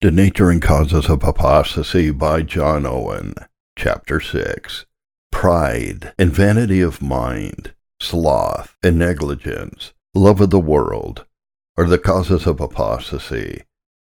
The Nature and Causes of Apostasy by John Owen. Chapter 6. Pride and vanity of mind, sloth and negligence, love of the world, are the causes of apostasy.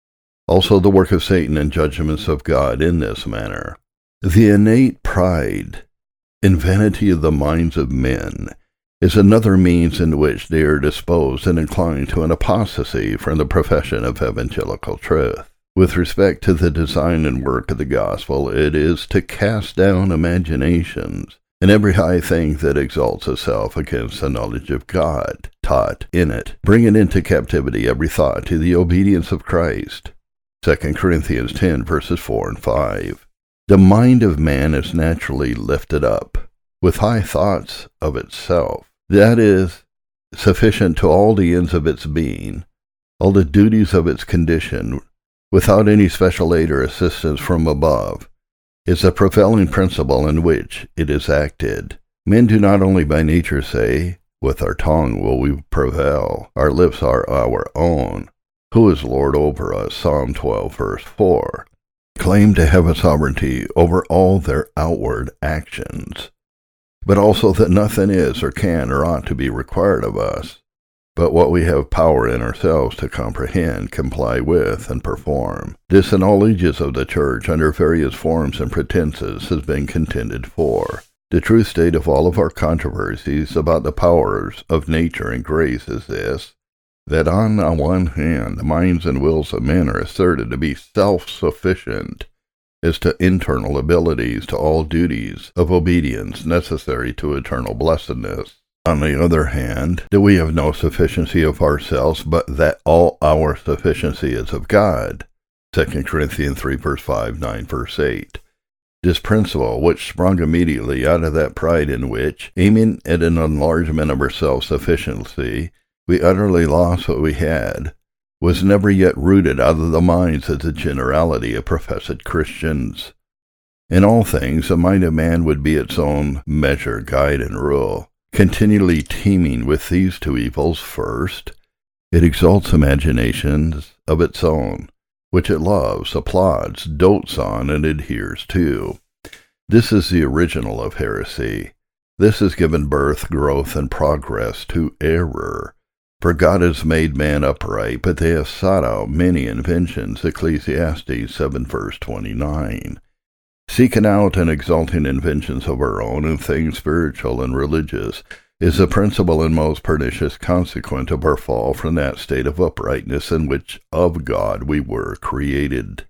Also the work of Satan and judgments of God in this manner. The innate pride and vanity of the minds of men is another means in which they are disposed and inclined to an apostasy from the profession of evangelical truth. With respect to the design and work of the gospel, it is to cast down imaginations and every high thing that exalts itself against the knowledge of God taught in it, bringing into captivity every thought to the obedience of Christ. 2 Corinthians 10 verses 4 and 5. The mind of man is naturally lifted up with high thoughts of itself, that is, sufficient to all the ends of its being, all the duties of its condition, without any special aid or assistance from above, is the prevailing principle in which it is acted. Men do not only by nature say, with our tongue will we prevail, our lips are our own, who is Lord over us, Psalm 12 verse 4, claim to have a sovereignty over all their outward actions, but also that nothing is or can or ought to be required of us, but what we have power in ourselves to comprehend, comply with, and perform. This in all ages of the Church, under various forms and pretenses, has been contended for. The true state of all of our controversies about the powers of nature and grace is this, that on the one hand, the minds and wills of men are asserted to be self-sufficient as to internal abilities to all duties of obedience necessary to eternal blessedness. On the other hand, that we have no sufficiency of ourselves, but that all our sufficiency is of God. 2 Corinthians 3 verse 5, 9 verse 8. This principle, which sprung immediately out of that pride in which, aiming at an enlargement of our self-sufficiency, we utterly lost what we had, was never yet rooted out of the minds of the generality of professed Christians. In all things, the mind of man would be its own measure, guide, and rule. Continually teeming with these two evils, first, it exalts imaginations of its own, which it loves, applauds, dotes on, and adheres to. This is the original of heresy. This has given birth, growth, and progress to error. For God has made man upright, but they have sought out many inventions, Ecclesiastes 7 verse 29. Seeking out and exalting inventions of our own in things spiritual and religious is the principal and most pernicious consequence of our fall from that state of uprightness in which of God we were created.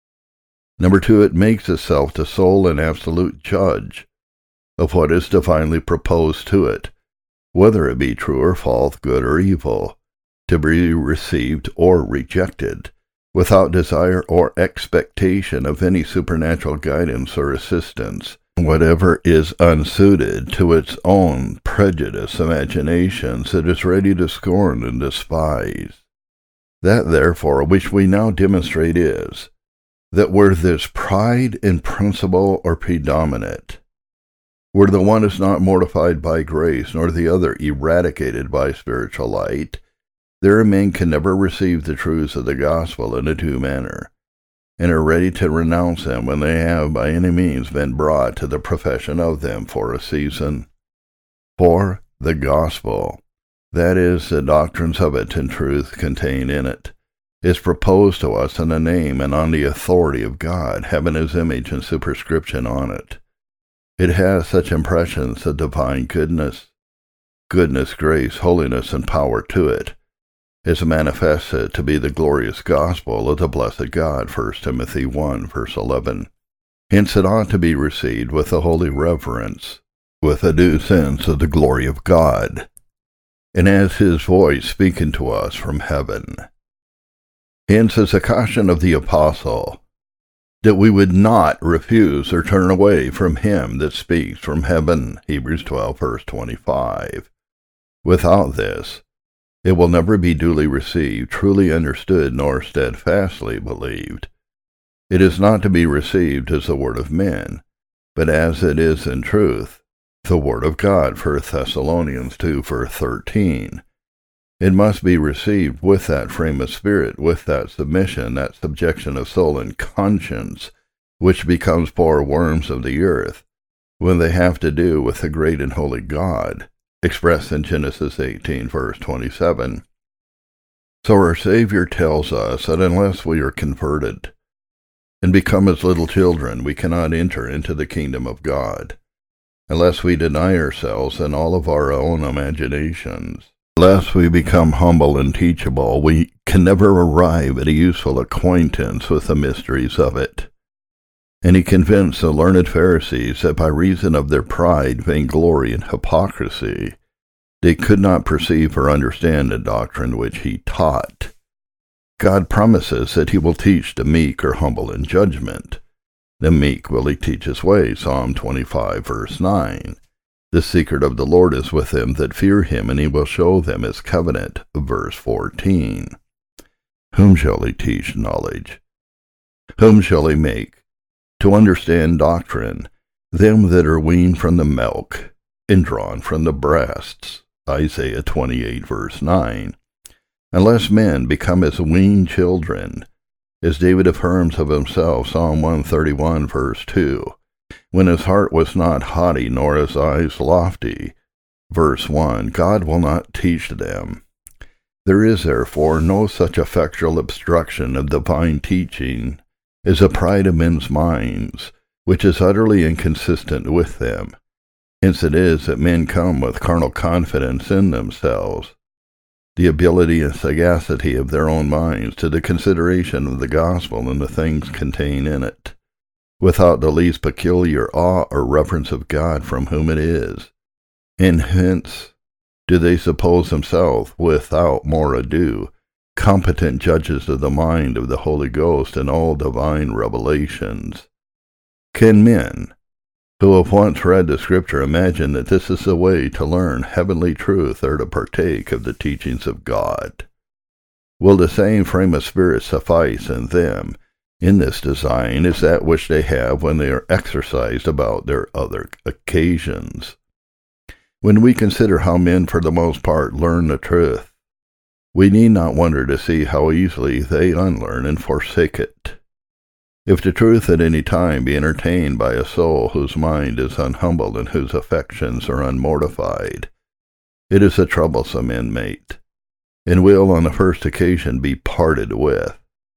Number 2, it makes itself the sole and absolute judge of what is divinely proposed to it, whether it be true or false, good or evil, to be received or rejected, without desire or expectation of any supernatural guidance or assistance. Whatever is unsuited to its own prejudiced imaginations, it is ready to scorn and despise. That, therefore, which we now demonstrate is, that where this pride in principle are predominant, where the one is not mortified by grace, nor the other eradicated by spiritual light, their men can never receive the truths of the gospel in a due manner, and are ready to renounce them when they have by any means been brought to the profession of them for a season. For the gospel, that is, the doctrines of it and truth contained in it, is proposed to us in the name and on the authority of God, having his image and superscription on it. It has such impressions of divine goodness, grace, holiness, and power to it, is manifested to be the glorious gospel of the blessed God, 1 Timothy 1 verse 11. Hence it ought to be received with a holy reverence, with a due sense of the glory of God, and as his voice speaking to us from heaven. Hence is a caution of the apostle, that we would not refuse or turn away from him that speaks from heaven, Hebrews 12 verse 25. Without this, it will never be duly received, truly understood, nor steadfastly believed. It is not to be received as the word of men, but as it is in truth, the word of God, 1 Thessalonians 2 verse 13. It must be received with that frame of spirit, with that submission, that subjection of soul and conscience, which becomes poor worms of the earth, when they have to do with the great and holy God, expressed in Genesis 18, verse 27. So our Savior tells us that unless we are converted and become as little children, we cannot enter into the kingdom of God, unless we deny ourselves and all of our own imaginations. Unless we become humble and teachable, we can never arrive at a useful acquaintance with the mysteries of it. And he convinced the learned Pharisees that by reason of their pride, vainglory, and hypocrisy, they could not perceive or understand the doctrine which he taught. God promises that he will teach the meek or humble in judgment. The meek will he teach his way, Psalm 25, verse 9. The secret of the Lord is with them that fear him, and he will show them his covenant, verse 14. Whom shall he teach knowledge? Whom shall he make to understand doctrine? Them that are weaned from the milk and drawn from the breasts, Isaiah 28, verse 9. Unless men become as weaned children, as David affirms of himself, Psalm 131, verse 2, when his heart was not haughty, nor his eyes lofty, verse 1, God will not teach them. There is, therefore, no such effectual obstruction of divine teaching as the pride of men's minds, which is utterly inconsistent with them. Hence it is that men come with carnal confidence in themselves, the ability and sagacity of their own minds to the consideration of the gospel and the things contained in it, without the least peculiar awe or reverence of God from whom it is. And hence do they suppose themselves, without more ado, competent judges of the mind of the Holy Ghost and all divine revelations. Can men, who have once read the Scripture, imagine that this is the way to learn heavenly truth or to partake of the teachings of God? Will the same frame of spirit suffice in them in this design as that which they have when they are exercised about their other occasions? When we consider how men for the most part learn the truth, we need not wonder to see how easily they unlearn and forsake it. If the truth at any time be entertained by a soul whose mind is unhumbled and whose affections are unmortified, it is a troublesome inmate, and will on the first occasion be parted with.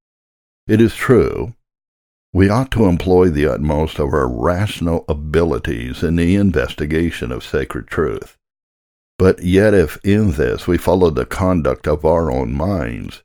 It is true, we ought to employ the utmost of our rational abilities in the investigation of sacred truth. But yet if in this we follow the conduct of our own minds,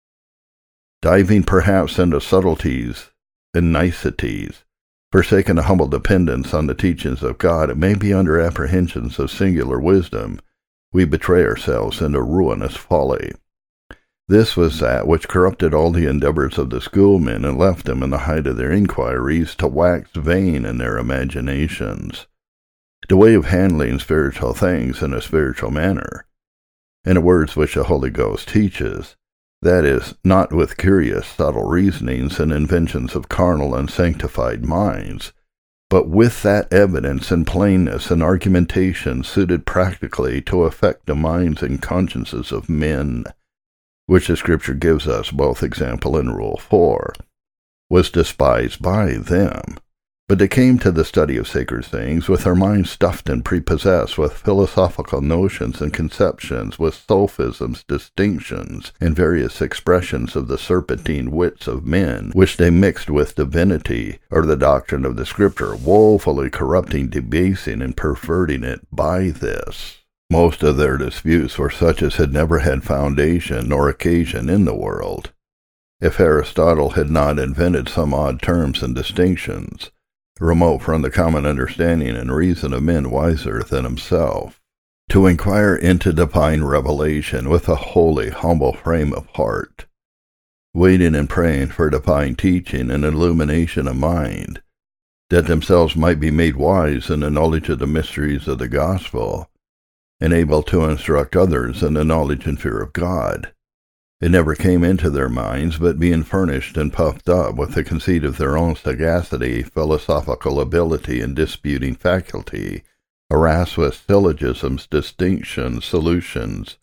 diving perhaps into subtleties and niceties, forsaking a humble dependence on the teachings of God, it may be under apprehensions of singular wisdom, we betray ourselves into ruinous folly. This was that which corrupted all the endeavors of the schoolmen and left them in the height of their inquiries to wax vain in their imaginations. The way of handling spiritual things in a spiritual manner, in the words which the Holy Ghost teaches, that is, not with curious, subtle reasonings and inventions of carnal and sanctified minds, but with that evidence and plainness and argumentation suited practically to affect the minds and consciences of men, which the Scripture gives us both example and rule for, was despised by them. But they came to the study of sacred things with their minds stuffed and prepossessed with philosophical notions and conceptions, with sophisms, distinctions, and various expressions of the serpentine wits of men, which they mixed with divinity, or the doctrine of the Scripture, woefully corrupting, debasing, and perverting it by this. Most of their disputes were such as had never had foundation nor occasion in the world. If Aristotle had not invented some odd terms and distinctions, remote from the common understanding and reason of men wiser than himself, to inquire into divine revelation with a holy, humble frame of heart, waiting and praying for divine teaching and illumination of mind, that themselves might be made wise in the knowledge of the mysteries of the gospel, and able to instruct others in the knowledge and fear of God. It never came into their minds, but being furnished and puffed up with the conceit of their own sagacity, philosophical ability, and disputing faculty, harassed with syllogisms, distinctions, solutions,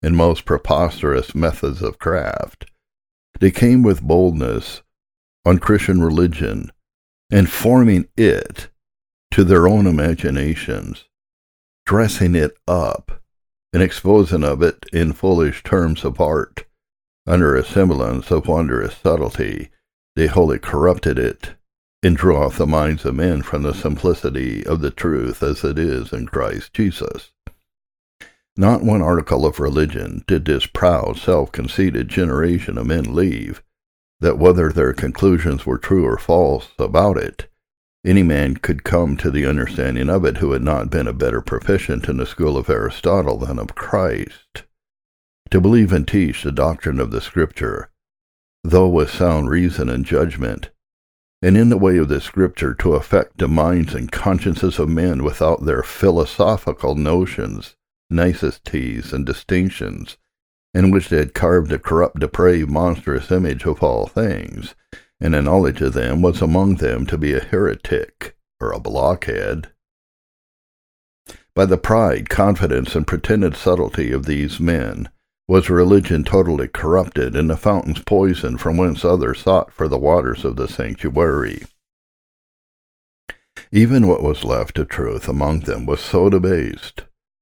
and most preposterous methods of craft. They came with boldness on Christian religion, and forming it to their own imaginations, dressing it up, and exposing of it in foolish terms of art, under a semblance of wondrous subtlety. They wholly corrupted it, and drew off the minds of men from the simplicity of the truth as it is in Christ Jesus. Not one article of religion did this proud, self-conceited generation of men leave, that whether their conclusions were true or false about it, any man could come to the understanding of it who had not been a better proficient in the school of Aristotle than of Christ. To believe and teach the doctrine of the Scripture, though with sound reason and judgment, and in the way of the Scripture to affect the minds and consciences of men without their philosophical notions, niceties, and distinctions, in which they had carved a corrupt, depraved, monstrous image of all things, and a knowledge of them was among them to be a heretic, or a blockhead. By the pride, confidence, and pretended subtlety of these men was religion totally corrupted, and the fountains poisoned from whence others sought for the waters of the sanctuary. Even what was left of truth among them was so debased,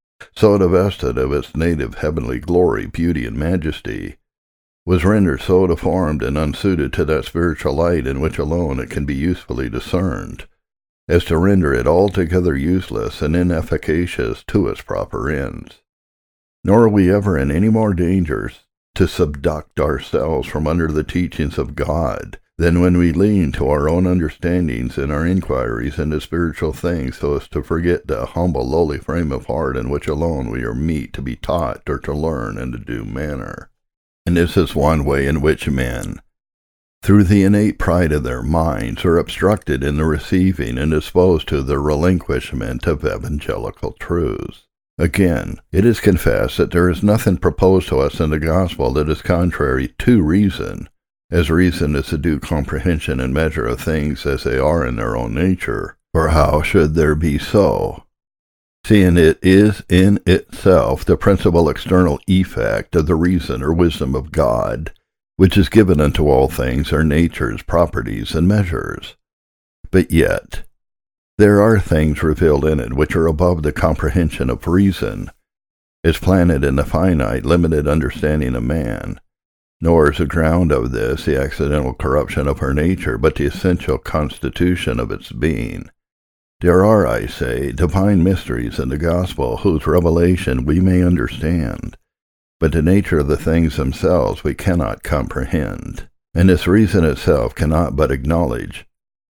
so divested of its native heavenly glory, beauty, and majesty, was rendered so deformed and unsuited to that spiritual light in which alone it can be usefully discerned, as to render it altogether useless and inefficacious to its proper ends. Nor are we ever in any more dangers to subduct ourselves from under the teachings of God than when we lean to our own understandings in our inquiries into spiritual things, so as to forget the humble, lowly frame of heart in which alone we are meet to be taught or to learn in a due manner. And this is one way in which men, through the innate pride of their minds, are obstructed in the receiving and disposed to the relinquishment of evangelical truths. Again, it is confessed that there is nothing proposed to us in the gospel that is contrary to reason, as reason is the due comprehension and measure of things as they are in their own nature. For how should there be so, seeing it is in itself the principal external effect of the reason or wisdom of God, which is given unto all things their natures, properties, and measures? But yet there are things revealed in it which are above the comprehension of reason, is planted in the finite, limited understanding of man. Nor is the ground of this the accidental corruption of her nature, but the essential constitution of its being. There are, I say, divine mysteries in the gospel whose revelation we may understand, but the nature of the things themselves we cannot comprehend, and this reason itself cannot but acknowledge.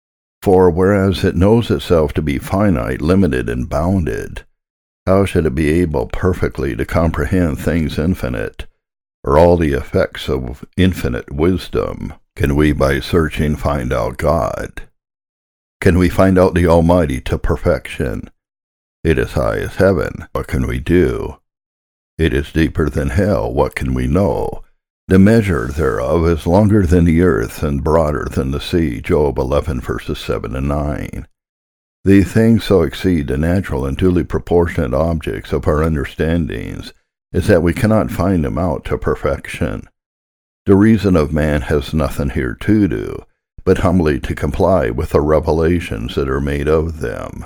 For whereas it knows itself to be finite, limited, and bounded, how should it be able perfectly to comprehend things infinite, or all the effects of infinite wisdom? Can we by searching find out God? Can we find out the Almighty to perfection? It is high as heaven. What can we do? It is deeper than hell. What can we know? The measure thereof is longer than the earth and broader than the sea. Job 11, verses 7 and 9. These things so exceed the natural and duly proportionate objects of our understandings, is that we cannot find them out to perfection. The reason of man has nothing here to do, but humbly to comply with the revelations that are made of them.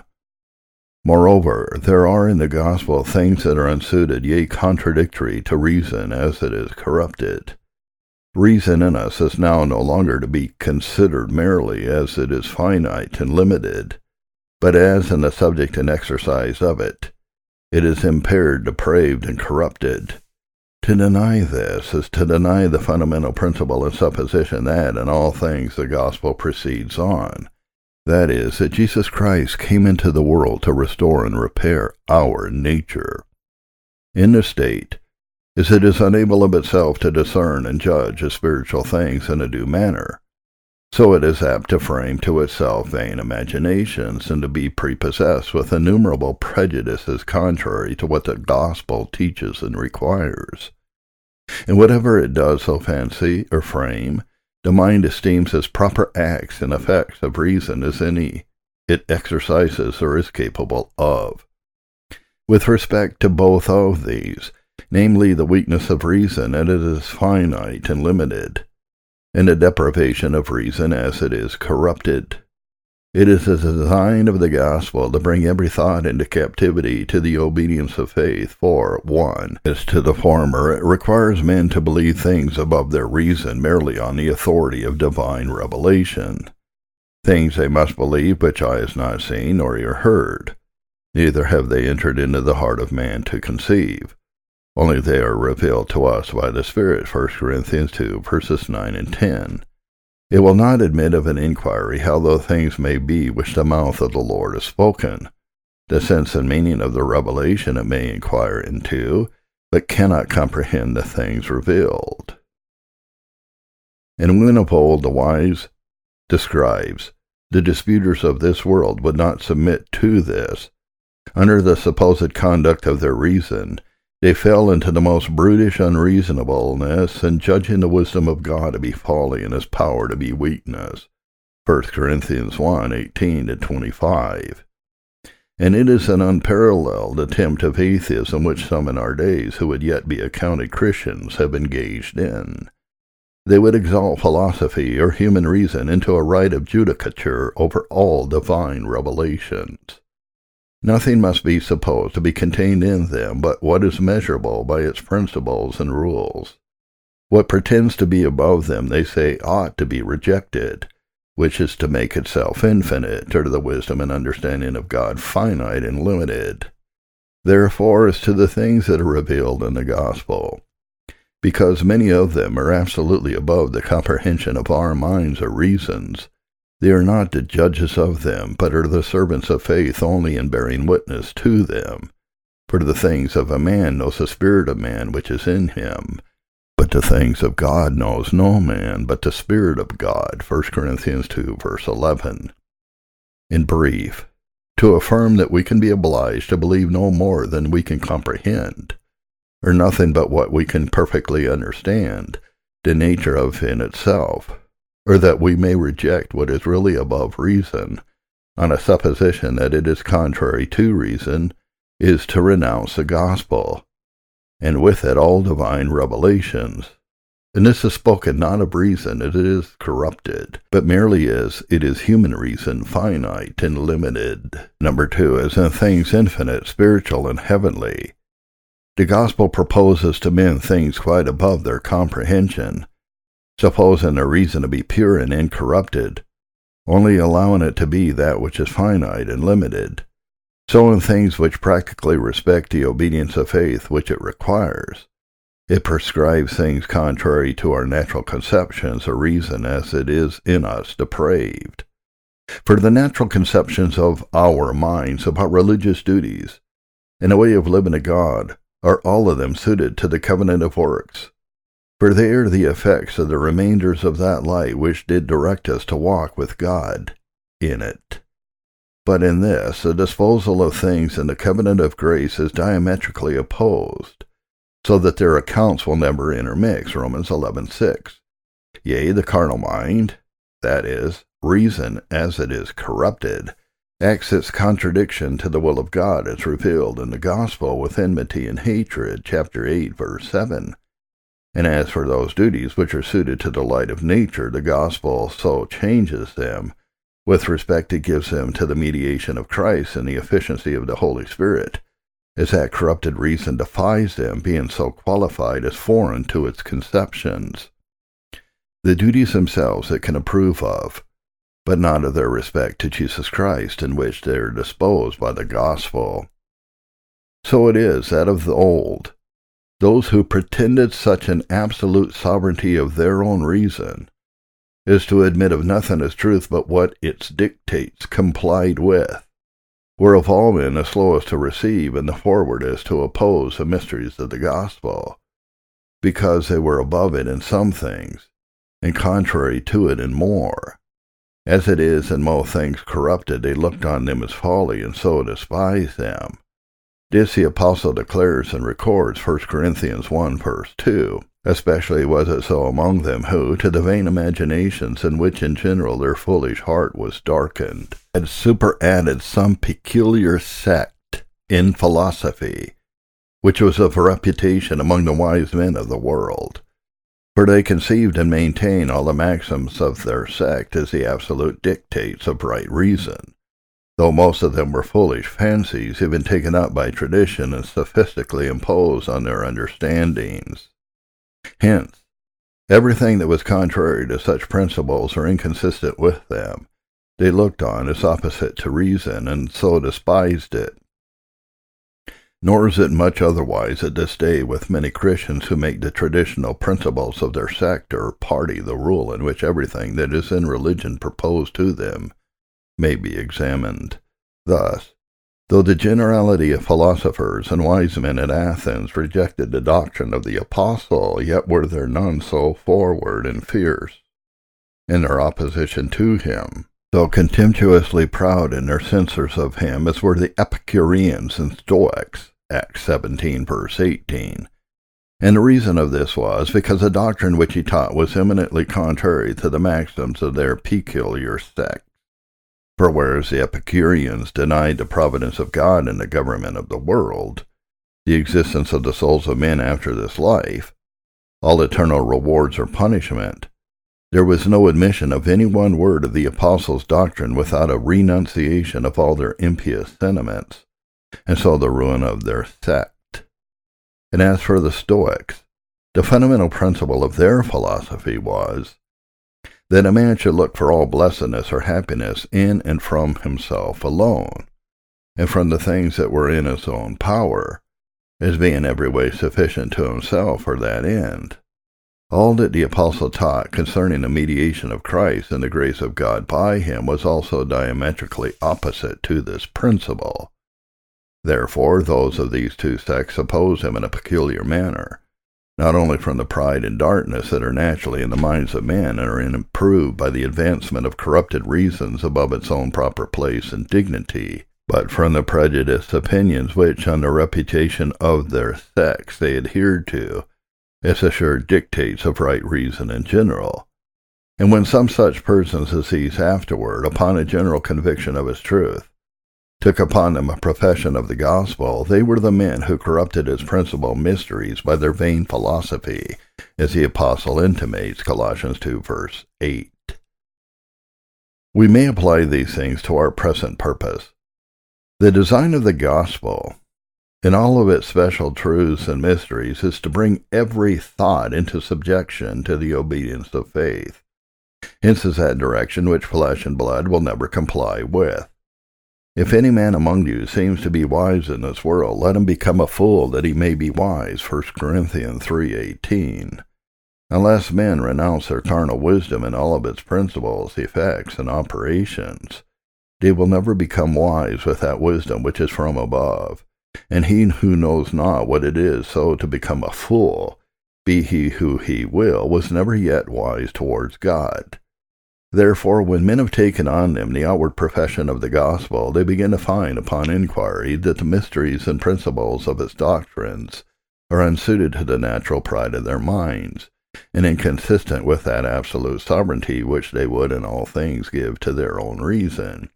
Moreover, there are in the gospel things that are unsuited, yea, contradictory to reason as it is corrupted. Reason in us is now no longer to be considered merely as it is finite and limited, but as in the subject and exercise of it, it is impaired, depraved, and corrupted. To deny this is to deny the fundamental principle and supposition that in all things the gospel proceeds on. That is, that Jesus Christ came into the world to restore and repair our nature. In this state, as it is unable of itself to discern and judge of spiritual things in a due manner, so it is apt to frame to itself vain imaginations, and to be prepossessed with innumerable prejudices contrary to what the gospel teaches and requires. And whatever it does so fancy or frame, the mind esteems as proper acts and effects of reason as any it exercises or is capable of. With respect to both of these, namely the weakness of reason, and it is finite and limited, and the deprivation of reason as it is corrupted. It is the design of the gospel to bring every thought into captivity to the obedience of faith, for, 1. As to the former, it requires men to believe things above their reason merely on the authority of divine revelation. Things they must believe which eye has not seen nor ear heard, neither have they entered into the heart of man to conceive. Only they are revealed to us by the Spirit, 1 Corinthians 2, verses 9 and 10. It will not admit of an inquiry how those things may be which the mouth of the Lord has spoken. The sense and meaning of the revelation it may inquire into, but cannot comprehend the things revealed. And when of old the wise describes, the disputers of this world would not submit to this, under the supposed conduct of their reason, they fell into the most brutish unreasonableness, and judging the wisdom of God to be folly and his power to be weakness. 1 Corinthians 1, 18-25. And it is an unparalleled attempt of atheism which some in our days, who would yet be accounted Christians, have engaged in. They would exalt philosophy or human reason into a right of judicature over all divine revelations. Nothing must be supposed to be contained in them but what is measurable by its principles and rules. What pretends to be above them, they say, ought to be rejected, which is to make itself infinite, or the wisdom and understanding of God finite and limited. Therefore, as to the things that are revealed in the gospel, because many of them are absolutely above the comprehension of our minds or reasons, they are not the judges of them, but are the servants of faith only in bearing witness to them. For the things of a man knows the spirit of man which is in him, but the things of God knows no man but the Spirit of God. 1 Corinthians 2, verse 11. In brief, to affirm that we can be obliged to believe no more than we can comprehend, or nothing but what we can perfectly understand, the nature of in itself, or that we may reject what is really above reason, on a supposition that it is contrary to reason, is to renounce the gospel, and with it all divine revelations. And this is spoken not of reason as it is corrupted, but merely as it is human reason, finite and limited. 2, as in things infinite, spiritual, and heavenly. The gospel proposes to men things quite above their comprehension, supposing their reason to be pure and incorrupted, only allowing it to be that which is finite and limited. So in things which practically respect the obedience of faith which it requires, it prescribes things contrary to our natural conceptions or reason, as it is in us depraved. For the natural conceptions of our minds about religious duties and a way of living to God are all of them suited to the covenant of works, for they are the effects of the remainders of that light which did direct us to walk with God in it. But in this, the disposal of things in the covenant of grace is diametrically opposed, so that their accounts will never intermix. Romans 11:6. Yea, the carnal mind, that is, reason as it is corrupted, acts its contradiction to the will of God as revealed in the gospel with enmity and hatred, chapter 8, verse 7. And as for those duties which are suited to the light of nature, the gospel so changes them, with respect it gives them to the mediation of Christ and the efficiency of the Holy Spirit, as that corrupted reason defies them, being so qualified as foreign to its conceptions. The duties themselves it can approve of, but not of their respect to Jesus Christ, in which they are disposed by the gospel. So it is that of the old, those who pretended such an absolute sovereignty of their own reason, is to admit of nothing as truth but what its dictates complied with, were of all men the slowest to receive and the forwardest to oppose the mysteries of the gospel, because they were above it in some things, and contrary to it in more. As it is in most things corrupted, they looked on them as folly, and so despised them. This the apostle declares and records, 1 Corinthians 1, verse 2. Especially was it so among them who, to the vain imaginations in which in general their foolish heart was darkened, had superadded some peculiar sect in philosophy, which was of reputation among the wise men of the world. For they conceived and maintained all the maxims of their sect as the absolute dictates of right reason, though most of them were foolish fancies even taken up by tradition and sophistically imposed on their understandings. Hence, everything that was contrary to such principles or inconsistent with them, they looked on as opposite to reason, and so despised it. Nor is it much otherwise at this day with many Christians who make the traditional principles of their sect or party the rule in which everything that is in religion proposed to them may be examined. Thus, though the generality of philosophers and wise men at Athens rejected the doctrine of the apostle, yet were there none so forward and fierce in their opposition to him, so contemptuously proud in their censures of him, as were the Epicureans and Stoics, Acts 17, verse 18. And the reason of this was, because the doctrine which he taught was eminently contrary to the maxims of their peculiar sect. For whereas the Epicureans denied the providence of God in the government of the world, the existence of the souls of men after this life, all eternal rewards or punishment, there was no admission of any one word of the apostles' doctrine without a renunciation of all their impious sentiments, and so the ruin of their sect. And as for the Stoics, the fundamental principle of their philosophy was that a man should look for all blessedness or happiness in and from himself alone, and from the things that were in his own power, as being every way sufficient to himself for that end. All that the apostle taught concerning the mediation of Christ and the grace of God by him was also diametrically opposite to this principle. Therefore, those of these two sects oppose him in a peculiar manner, not only from the pride and darkness that are naturally in the minds of men and are improved by the advancement of corrupted reasons above its own proper place and dignity, but from the prejudiced opinions which, on the reputation of their sects, they adhered to, as assured dictates of right reason in general. And when some such persons as these afterward, upon a general conviction of its truth, took upon them a profession of the gospel, they were the men who corrupted its principal mysteries by their vain philosophy, as the apostle intimates, Colossians 2, verse 8. We may apply these things to our present purpose. The design of the gospel, in all of its special truths and mysteries, is to bring every thought into subjection to the obedience of faith. Hence is that direction which flesh and blood will never comply with. If any man among you seems to be wise in this world, let him become a fool that he may be wise, 1 Corinthians 3:18. Unless men renounce their carnal wisdom in all of its principles, effects, and operations, they will never become wise with that wisdom which is from above. And he who knows not what it is so to become a fool, be he who he will, was never yet wise towards God. Therefore, when men have taken on them the outward profession of the gospel, they begin to find upon inquiry that the mysteries and principles of its doctrines are unsuited to the natural pride of their minds, and inconsistent with that absolute sovereignty which they would in all things give to their own reason.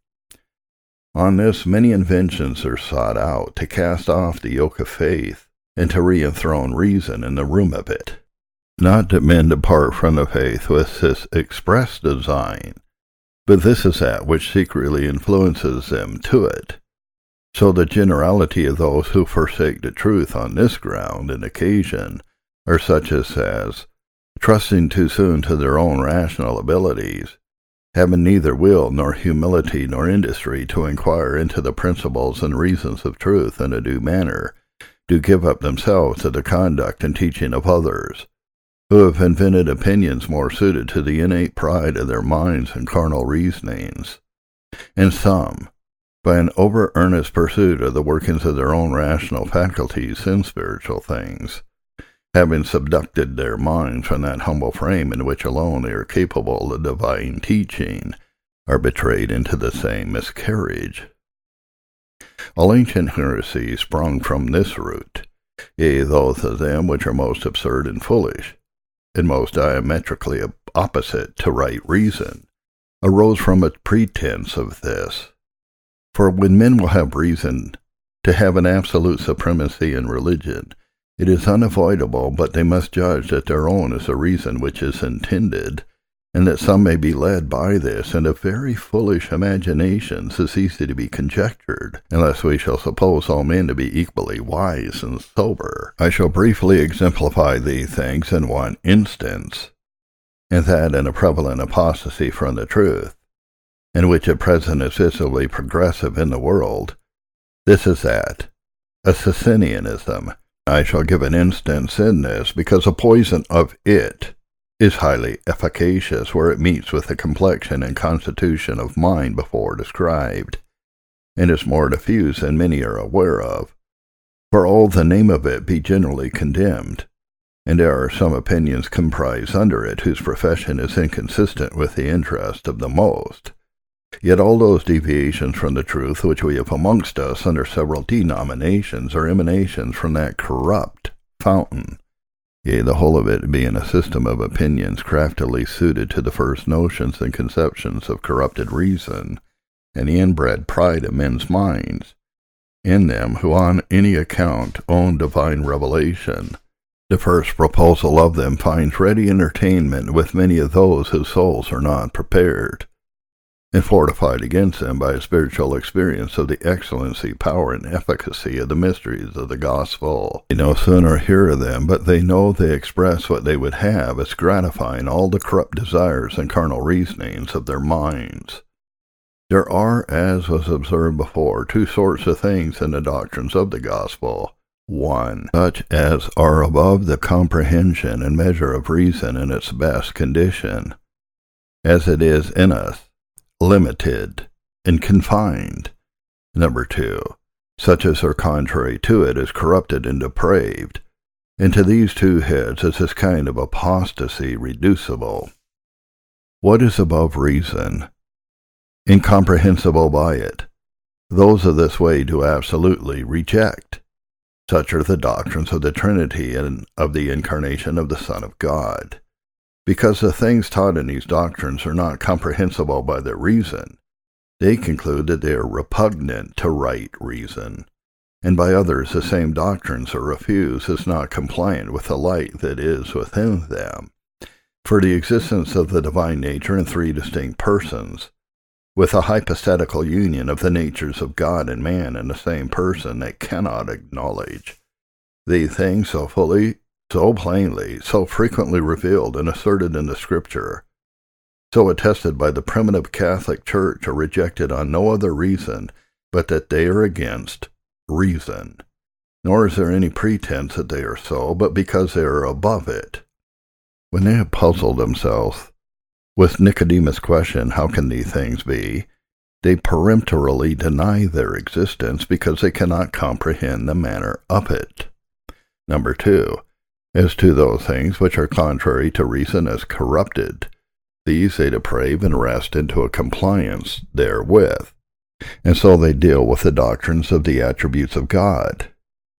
On this, many inventions are sought out to cast off the yoke of faith, and to re-enthrone reason in the room of it. Not that men depart from the faith with this express design, but this is that which secretly influences them to it. So the generality of those who forsake the truth on this ground and occasion are such as, trusting too soon to their own rational abilities, having neither will nor humility nor industry to inquire into the principles and reasons of truth in a due manner, do give up themselves to the conduct and teaching of others, who have invented opinions more suited to the innate pride of their minds and carnal reasonings. And some, by an over-earnest pursuit of the workings of their own rational faculties in spiritual things, having subducted their minds from that humble frame in which alone they are capable of divine teaching, are betrayed into the same miscarriage. All ancient heresies sprung from this root, yea, those of them which are most absurd and foolish, and most diametrically opposite to right reason, arose from a pretense of this. For when men will have reason to have an absolute supremacy in religion. It is unavoidable, but they must judge that their own is the reason which is intended, and that some may be led by this into very foolish imaginations is easy to be conjectured, unless we shall suppose all men to be equally wise and sober. I shall briefly exemplify these things in one instance, and that in a prevalent apostasy from the truth, and which at present is visibly progressive in the world. This is that, a Socinianism. I shall give an instance in this, because a poison of it is highly efficacious where it meets with the complexion and constitution of mind before described, and is more diffuse than many are aware of. For all the name of it be generally condemned, and there are some opinions comprised under it whose profession is inconsistent with the interest of the most. Yet all those deviations from the truth which we have amongst us under several denominations are emanations from that corrupt fountain, yea, the whole of it being a system of opinions craftily suited to the first notions and conceptions of corrupted reason, and the inbred pride of men's minds, in them who on any account own divine revelation. The first proposal of them finds ready entertainment with many of those whose souls are not prepared, and fortified against them by a spiritual experience of the excellency, power, and efficacy of the mysteries of the gospel. They no sooner hear of them, but they know they express what they would have as gratifying all the corrupt desires and carnal reasonings of their minds. There are, as was observed before, two sorts of things in the doctrines of the gospel. One, such as are above the comprehension and measure of reason in its best condition, as it is in us, limited and confined. Number two, such as are contrary to it is corrupted and depraved. And to these two heads is this kind of apostasy reducible. What is above reason? Incomprehensible by it. Those of this way do absolutely reject. Such are the doctrines of the Trinity and of the incarnation of the Son of God. Because the things taught in these doctrines are not comprehensible by their reason, they conclude that they are repugnant to right reason, and by others the same doctrines are refused as not compliant with the light that is within them. For the existence of the divine nature in three distinct persons, with a hypothetical union of the natures of God and man in the same person, they cannot acknowledge. These things so fully, so plainly, so frequently revealed and asserted in the Scripture, so attested by the primitive Catholic Church, are rejected on no other reason but that they are against reason. Nor is there any pretense that they are so, but because they are above it. When they have puzzled themselves with Nicodemus' question, how can these things be, they peremptorily deny their existence because they cannot comprehend the manner of it. Number two, as to those things which are contrary to reason as corrupted, these they deprave and wrest into a compliance therewith, and so they deal with the doctrines of the attributes of God,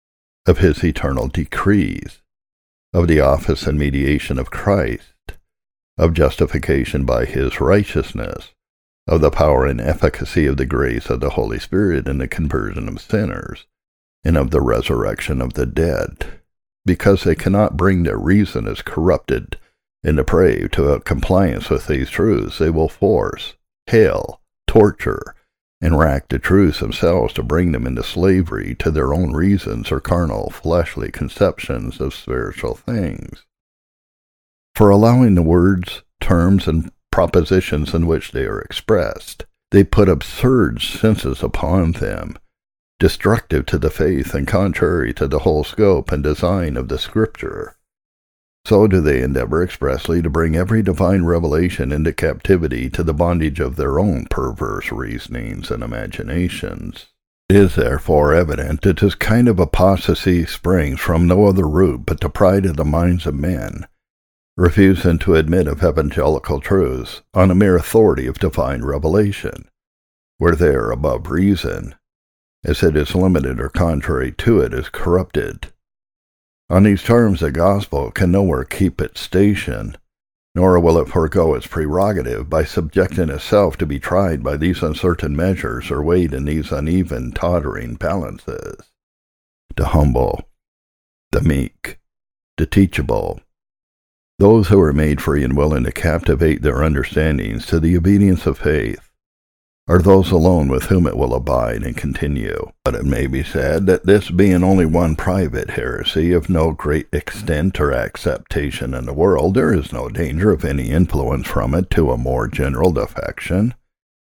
of his eternal decrees, of the office and mediation of Christ, of justification by his righteousness, of the power and efficacy of the grace of the Holy Spirit in the conversion of sinners, and of the resurrection of the dead. Because they cannot bring their reason as corrupted and depraved to a compliance with these truths, they will force, hail, torture, and rack the truths themselves to bring them into slavery to their own reasons or carnal, fleshly conceptions of spiritual things. For allowing the words, terms, and propositions in which they are expressed, they put absurd senses upon them, destructive to the faith and contrary to the whole scope and design of the Scripture. So do they endeavor expressly to bring every divine revelation into captivity to the bondage of their own perverse reasonings and imaginations. It is therefore evident that this kind of apostasy springs from no other root but the pride of the minds of men, refusing to admit of evangelical truths on a mere authority of divine revelation, where they are above reason, as it is limited or contrary to it is corrupted. On these terms the gospel can nowhere keep its station, nor will it forego its prerogative by subjecting itself to be tried by these uncertain measures or weighed in these uneven, tottering balances. The humble, the meek, the teachable, those who are made free and willing to captivate their understandings to the obedience of faith, are those alone with whom it will abide and continue. But it may be said that this being only one private heresy of no great extent or acceptation in the world, there is no danger of any influence from it to a more general defection.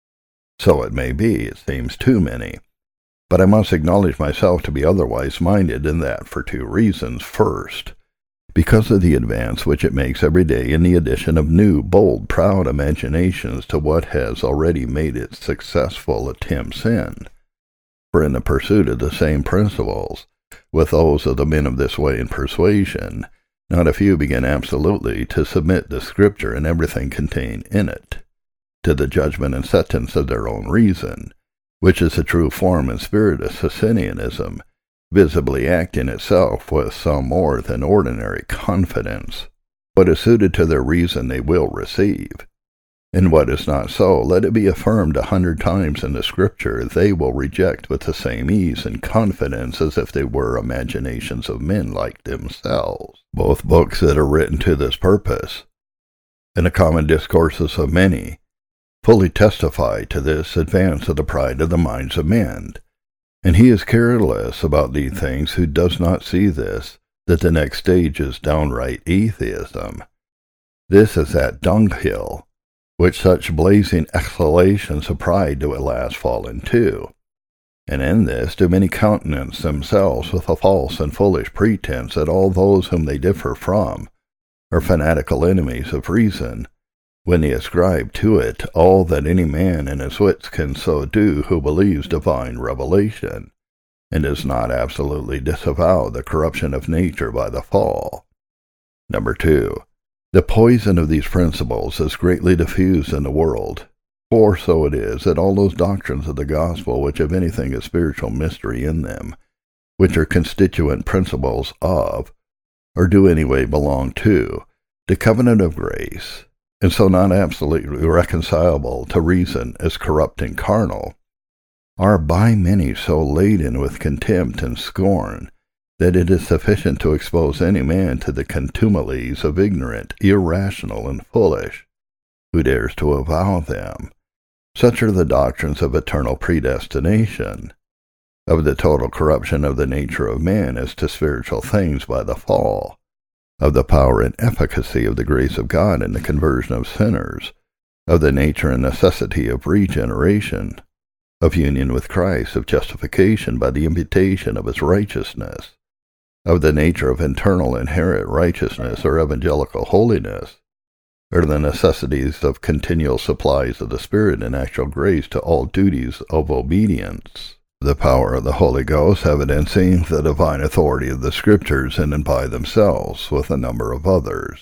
So it may be, it seems to many. But I must acknowledge myself to be otherwise minded, and that for two reasons. First, because of the advance which it makes every day in the addition of new, bold, proud imaginations to what has already made its successful attempts in. For in the pursuit of the same principles, with those of the men of this way in persuasion, not a few begin absolutely to submit the Scripture and everything contained in it to the judgment and sentence of their own reason, which is the true form and spirit of Socinianism, visibly acting itself with some more than ordinary confidence. What is suited to their reason they will receive, and what is not so, let it be affirmed 100 times in the Scripture, they will reject with the same ease and confidence as if they were imaginations of men like themselves. Both books that are written to this purpose, and the common discourses of many, fully testify to this advance of the pride of the minds of men. And he is careless about these things who does not see this, that the next stage is downright atheism. This is that dunghill, which such blazing exhalations of pride do at last fall into. And in this do many countenance themselves with a false and foolish pretense that all those whom they differ from are fanatical enemies of reason, when they ascribe to it all that any man in his wits can so do who believes divine revelation, and does not absolutely disavow the corruption of nature by the fall. Number 2. The poison of these principles is greatly diffused in the world, for so it is that all those doctrines of the gospel which have anything of spiritual mystery in them, which are constituent principles of, or do anyway belong to, the covenant of grace, and so not absolutely reconcilable to reason as corrupt and carnal, are by many so laden with contempt and scorn, that it is sufficient to expose any man to the contumelies of ignorant, irrational, and foolish, who dares to avow them. Such are the doctrines of eternal predestination, of the total corruption of the nature of man as to spiritual things by the fall, of the power and efficacy of the grace of God in the conversion of sinners, of the nature and necessity of regeneration, of union with Christ, of justification by the imputation of his righteousness, of the nature of internal inherent righteousness or evangelical holiness, or the necessities of continual supplies of the Spirit and actual grace to all duties of obedience, the power of the Holy Ghost evidencing the divine authority of the Scriptures in and by themselves, with a number of others.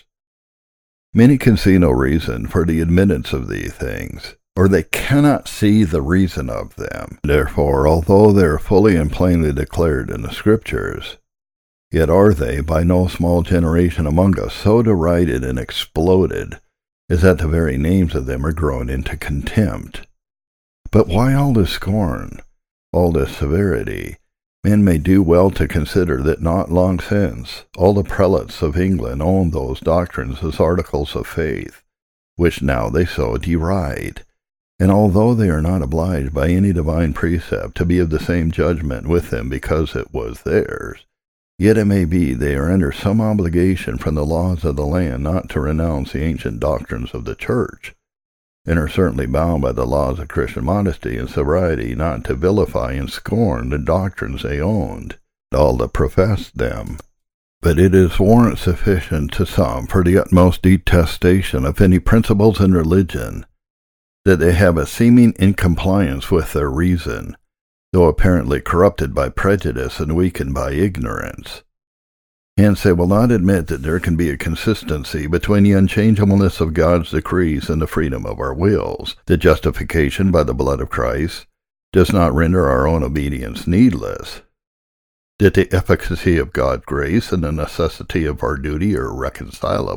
Many can see no reason for the admittance of these things, or they cannot see the reason of them. Therefore, although they are fully and plainly declared in the Scriptures, yet are they, by no small generation among us, so derided and exploded, as that the very names of them are grown into contempt. But why all this scorn? All this severity? Men may do well to consider that not long since all the prelates of England owned those doctrines as articles of faith, which now they so deride. And although they are not obliged by any divine precept to be of the same judgment with them because it was theirs, yet it may be they are under some obligation from the laws of the land not to renounce the ancient doctrines of the Church, and are certainly bound by the laws of Christian modesty and sobriety not to vilify and scorn the doctrines they owned, all that professed them. But it is warrant sufficient to some for the utmost detestation of any principles in religion, that they have a seeming incompliance with their reason, though apparently corrupted by prejudice and weakened by ignorance. Hence they will not admit that there can be a consistency between the unchangeableness of God's decrees and the freedom of our wills. The justification by the blood of Christ does not render our own obedience needless. That the efficacy of God's grace and the necessity of our duty are reconcilable.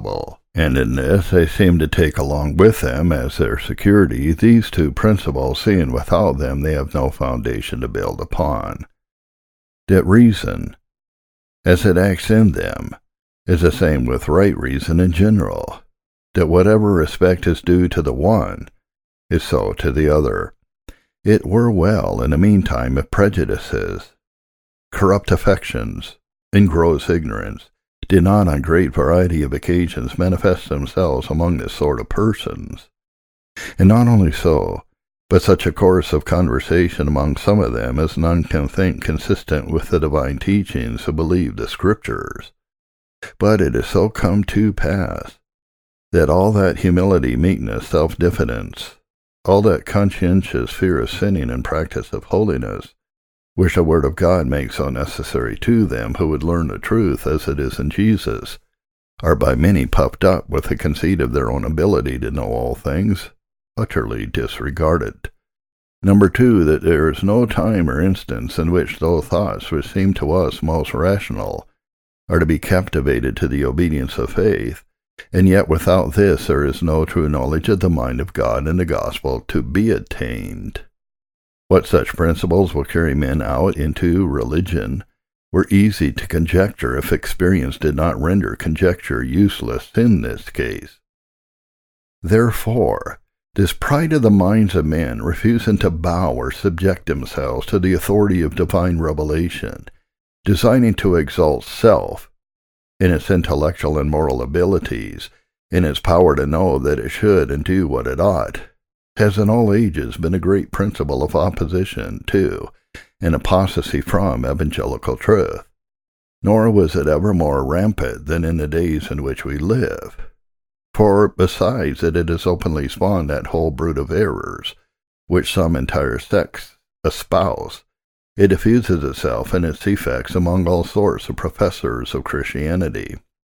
And in this they seem to take along with them as their security these two principles, seeing without them they have no foundation to build upon. That reason, as it acts in them, is the same with right reason in general, that whatever respect is due to the one is so to the other. It were well in the meantime if prejudices, corrupt affections, and gross ignorance did not on great variety of occasions manifest themselves among this sort of persons. And not only so, but such a course of conversation among some of them as none can think consistent with the divine teachings who believe the Scriptures. But it is so come to pass that all that humility, meekness, self-diffidence, all that conscientious fear of sinning and practice of holiness, which the Word of God makes so necessary to them who would learn the truth as it is in Jesus, are by many puffed up with the conceit of their own ability to know all things, utterly disregarded. Number 2, that there is no time or instance in which those thoughts which seem to us most rational are to be captivated to the obedience of faith, and yet without this there is no true knowledge of the mind of God and the gospel to be attained. What such principles will carry men out into religion were easy to conjecture if experience did not render conjecture useless in this case. Therefore, this pride of the minds of men, refusing to bow or subject themselves to the authority of divine revelation, designing to exalt self in its intellectual and moral abilities, in its power to know that it should and do what it ought, has in all ages been a great principle of opposition to and apostasy from evangelical truth, nor was it ever more rampant than in the days in which we live. For, besides that it has openly spawned that whole brood of errors, which some entire sects espouse, it diffuses itself in its effects among all sorts of professors of Christianity.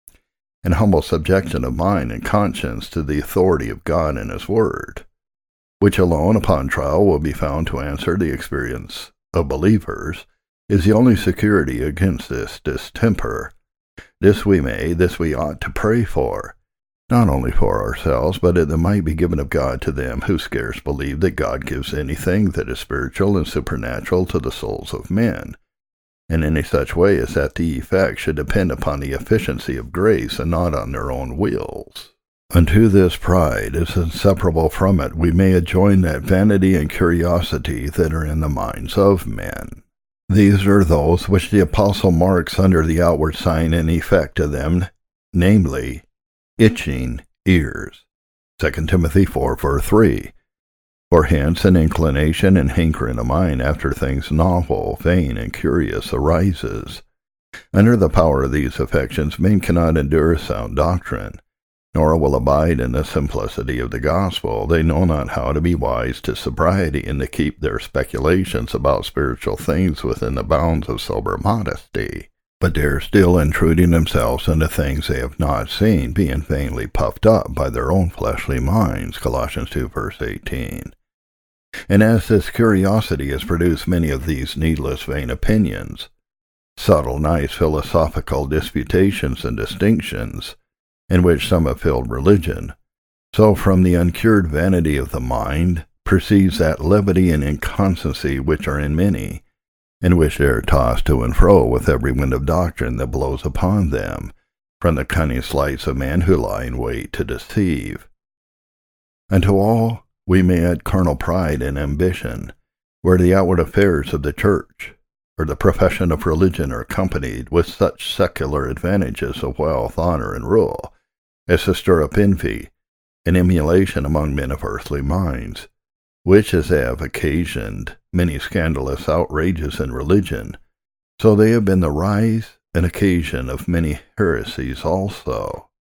An humble subjection of mind and conscience to the authority of God and His Word, which alone upon trial will be found to answer the experience of believers, is the only security against this distemper. This we ought to pray for, not only for ourselves, but that it might be given of God to them who scarce believe that God gives anything that is spiritual and supernatural to the souls of men, in any such way as that the effect should depend upon the efficiency of grace and not on their own wills. Unto this pride, as inseparable from it, we may adjoin that vanity and curiosity that are in the minds of men. These are those which the Apostle marks under the outward sign and effect of them, namely, itching ears. 2 Timothy 4, verse 3. For hence an inclination and hankering of mind after things novel, vain, and curious arises. Under the power of these affections men cannot endure sound doctrine, nor will abide in the simplicity of the gospel. They know not how to be wise to sobriety, and to keep their speculations about spiritual things within the bounds of sober modesty. But they are still intruding themselves into things they have not seen, being vainly puffed up by their own fleshly minds. Colossians 2, verse 18. And as this curiosity has produced many of these needless vain opinions, subtle, nice philosophical disputations and distinctions, in which some have filled religion, so from the uncured vanity of the mind proceeds that levity and inconstancy which are in many, in which they are tossed to and fro with every wind of doctrine that blows upon them, from the cunning sleights of men who lie in wait to deceive. And to all we may add carnal pride and ambition, where the outward affairs of the church or the profession of religion are accompanied with such secular advantages of wealth, honor, and rule, as to stir up envy and emulation among men of earthly minds, which as they have occasioned many scandalous outrages in religion, so they have been the rise and occasion of many heresies also.